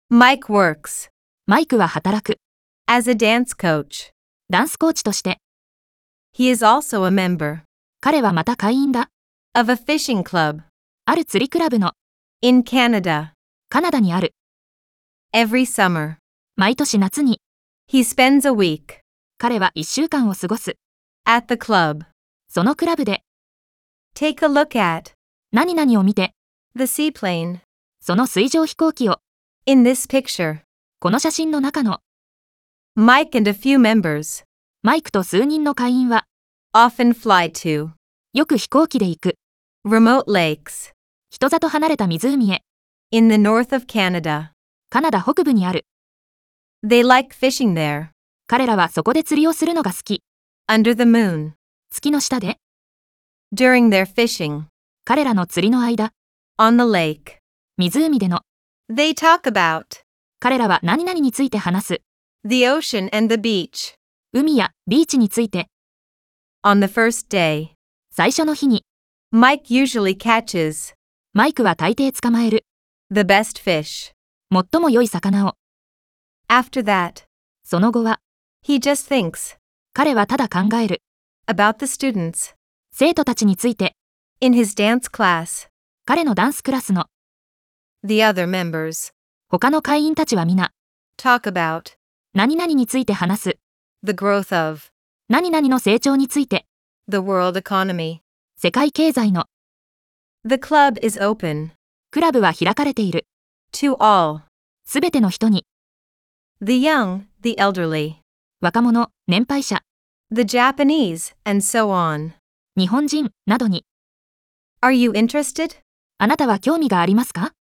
Mike works マイクは働く。 as a dance coach. ダンスコーチとして。 He is also a member 彼はまた会員だ。 of a fishing club ある釣りクラブの。 in Canada. カナダにある。 Every summer, 毎年夏に。 he spends a week 彼は1週間を過ごす。 at the club. そのクラブで。 Take a look at 何々を見て。 the seaplane その水上飛行機を。 in this picture. この写真の中の。 Mike and a few members マイクと数人の会員は。 often fly to よく飛行機で行く。 remote lakes 人里離れた湖へ。 in the north of Canada. カナダ北部にある。 They like fishing there 彼らはそこで釣りをするのが好き。 under the moon. 月の下で。 During their fishing 彼らの釣りの間。 on the lake, 湖での。 they talk about 彼らは何々について話す。 the ocean and the beach. 海やビーチについて。 On the first day, 最初の日に。 Mike usually catches マイクは大抵捕まえる。 the best fish. 最も良い魚を。 After that, その後は。 he just thinks 彼はただ考える。 about the students 生徒たちについて。 in his dance class. 彼のダンスクラスの。 The other members 他の会員たちは皆。 talk about 何々について話す。 the growth of 何々の成長について。 the world economy. 世界経済の。 The club is open クラブは開かれている。 to all, すべての人に。 the young, the elderly, 若者、年配者、 the Japanese, and so on. 日本人などに。 Are you interested? あなたは興味がありますか？